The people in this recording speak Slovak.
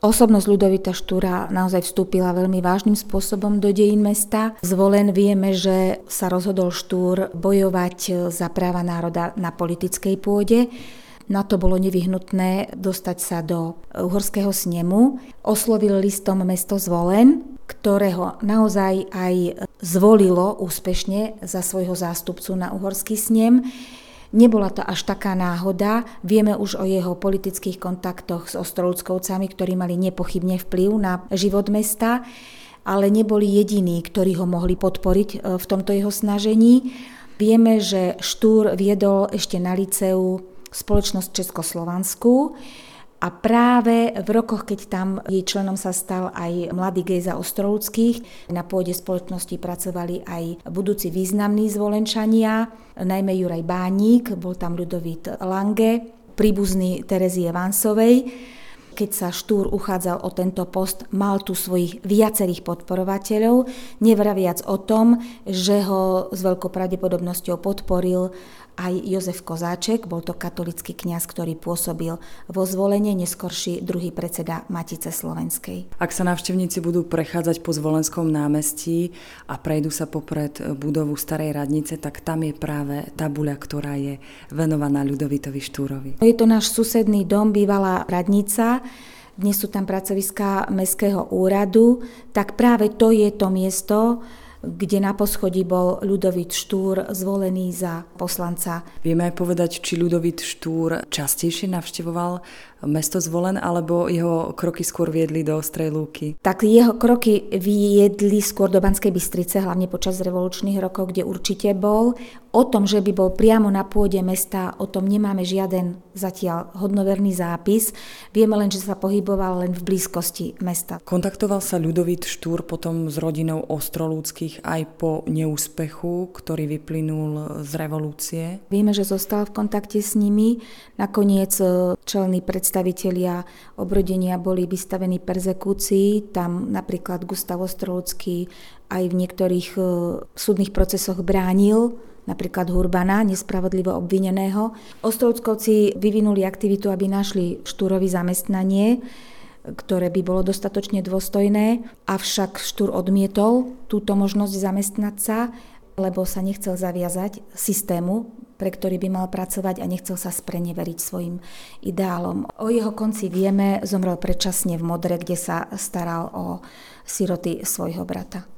Osobnosť Ľudovita Štúra naozaj vstúpila veľmi vážnym spôsobom do dejín mesta. Zvolen vieme, že sa rozhodol Štúr bojovať za práva národa na politickej pôde. Na to bolo nevyhnutné dostať sa do uhorského snemu. Oslovil listom mesto Zvolen, ktorého naozaj aj zvolilo úspešne za svojho zástupcu na uhorský snem. Nebola to až taká náhoda, vieme už o jeho politických kontaktoch s Ostrovúckovcami, ktorí mali nepochybne vplyv na život mesta, ale neboli jediní, ktorí ho mohli podporiť v tomto jeho snažení. Vieme, že Štúr viedol ešte na lyceu Spoločnosť Československú a práve v rokoch, keď tam jej členom sa stal aj mladý Gejza Ostrovúckých, na pôde spoločnosti pracovali aj budúci významní Zvolenčania, najmä Juraj Bánik, bol tam Ľudovít Lange, príbuzný Terezie Vansovej. Keď sa Štúr uchádzal o tento post, mal tu svojich viacerých podporovateľov, nevraviac o tom, že ho s veľkou pravdepodobnosťou podporil aj Jozef Kozáček, bol to katolický kňaz, ktorý pôsobil vo Zvolene, neskorší druhý predseda Matice slovenskej. Ak sa návštevníci budú prechádzať po Zvolenskom námestí a prejdú sa popred budovu Starej radnice, tak tam je práve tabuľa, ktorá je venovaná Ľudovitovi Štúrovi. Je to náš susedný dom, bývalá radnica. Dnes sú tam pracoviská Mestského úradu, tak práve to je to miesto, kde na poschodí bol Ľudovít Štúr zvolený za poslanca. Vieme aj povedať, či Ľudovít Štúr častejšie navštevoval mesto Zvolen, alebo jeho kroky skôr viedli do Ostrej Lúky? Tak jeho kroky viedli skôr do Banskej Bystrice, hlavne počas revolučných rokov, kde určite bol. O tom, že by bol priamo na pôde mesta, o tom nemáme žiaden zatiaľ hodnoverný zápis. Vieme len, že sa pohyboval len v blízkosti mesta. Kontaktoval sa Ľudovít Štúr potom s rodinou Ostrolúckych aj po neúspechu, ktorý vyplynul z revolúcie? Vieme, že zostal v kontakte s nimi. Nakoniec čelní predstavitelia obrodenia boli vystavení perzekúcii. Tam napríklad Gustav Ostrolúcky aj v niektorých súdnych procesoch bránil napríklad Hurbana, nespravodlivo obvineného. Ostrovúckovci vyvinuli aktivitu, aby našli Štúrovi zamestnanie, ktoré by bolo dostatočne dôstojné, avšak Štúr odmietol túto možnosť zamestnať sa, lebo sa nechcel zaviazať systému, pre ktorý by mal pracovať a nechcel sa spreneveriť svojim ideálom. O jeho konci vieme, zomrel predčasne v Modre, kde sa staral o siroty svojho brata.